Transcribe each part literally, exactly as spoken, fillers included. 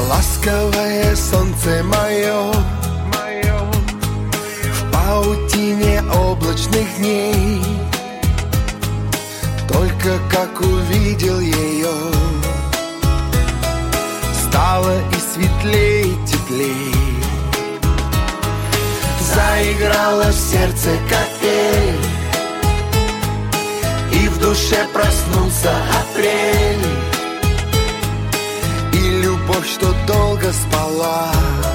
Ласковое солнце мое в паутине облачных дней. Только как увидел ее, стало и светлей, и теплей. Заиграла в сердце капель, и в душе проснулся апрель. И любовь, что долго спала,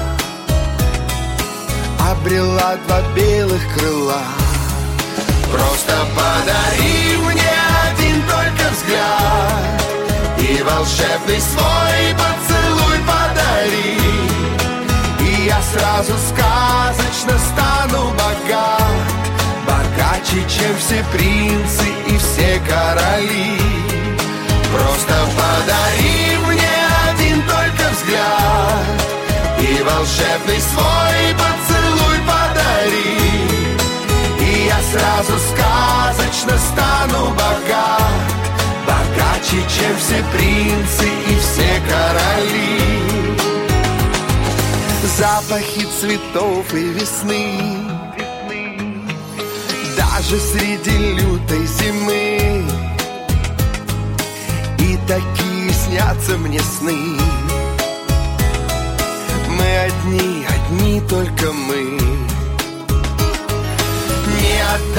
обрела два белых крыла. Просто подари мне один только взгляд, и волшебный свой поцелуй подари, и я сразу сказочно стану богат, богаче, чем все принцы и все короли. Просто подари мне один только взгляд, и волшебный свой поцелуй подари, и я сразу сказочно стану богат, богаче, чем все принцы и все короли. Запахи цветов и весны, даже среди лютой зимы, и такие снятся мне сны. Мы одни, одни только мы. Не отдам